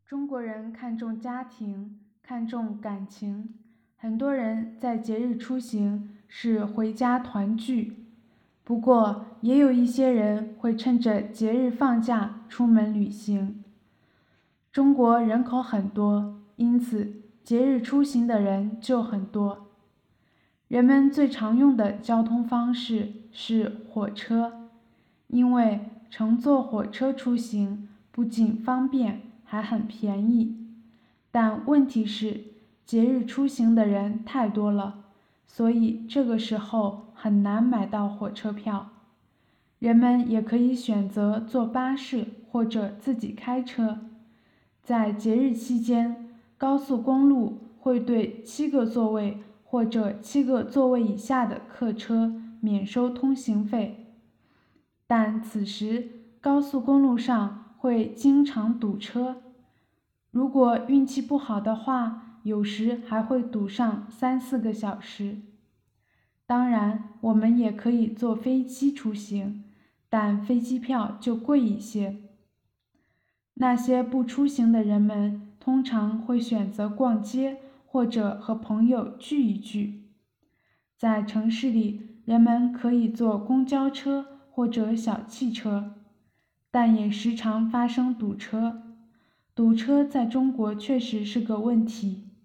中国人看重家庭，看重感情，很多人在节日出行是回家团聚。不过，也有一些人会趁着节日放假出门旅行。中国人口很多，因此节日出行的人就很多。人们最常用的交通方式是火车，因为乘坐火车出行不仅方便，还很便宜。但问题是，节日出行的人太多了，所以这个时候很难买到火车票。人们也可以选择坐巴士或者自己开车。在节日期间，高速公路会对7个座位或者7个座位以下的客车免收通行费。但此时高速公路上会经常堵车，如果运气不好的话，有时还会堵上3-4个小时。当然，我们也可以坐飞机出行，但飞机票就贵一些。那些不出行的人们通常会选择逛街，或者和朋友聚一聚。在城市里，人们可以坐公交车或者小汽车，但也时常发生堵车。堵车在中国确实是个问题。